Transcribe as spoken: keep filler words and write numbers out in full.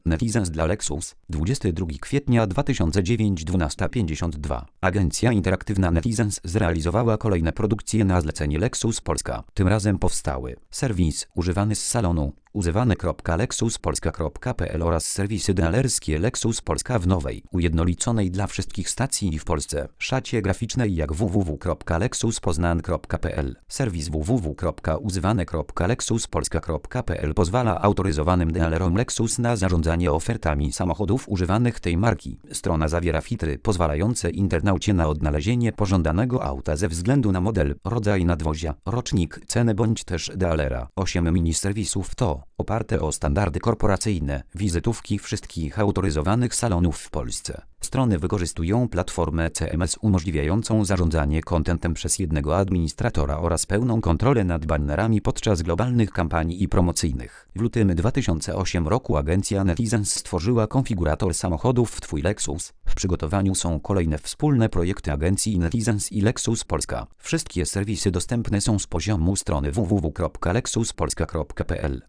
Netizens dla Lexus, dwudziestego drugiego kwietnia dwa tysiące dziewiątego, dwunasta pięćdziesiąt dwa. Agencja interaktywna Netizens zrealizowała kolejne produkcje na zlecenie Lexus Polska. Tym razem powstały serwis używany z salonu, używany kropka lexus polska kropka p l oraz serwisy dealerskie Lexus Polska w nowej, ujednoliconej dla wszystkich stacji w Polsce szacie graficznej jak w w w kropka lexus poznan kropka p l. Serwis w w w kropka używane kropka lexus polska kropka p l pozwala autoryzowanym dealerom Lexus na zarządzanie ofertami samochodów używanych tej marki. Strona zawiera filtry pozwalające internaucie na odnalezienie pożądanego auta ze względu na model, rodzaj nadwozia, rocznik, cenę bądź też dealera. osiem mini serwisów to oparte o standardy korporacyjne, wizytówki wszystkich autoryzowanych salonów w Polsce. Strony wykorzystują platformę C M S umożliwiającą zarządzanie kontentem przez jednego administratora oraz pełną kontrolę nad banerami podczas globalnych kampanii i promocyjnych. W lutym dwa tysiące ósmego roku agencja Netizens stworzyła konfigurator samochodów Twój Lexus. W przygotowaniu są kolejne wspólne projekty agencji Netizens i Lexus Polska. Wszystkie serwisy dostępne są z poziomu strony w w w kropka lexus polska kropka p l.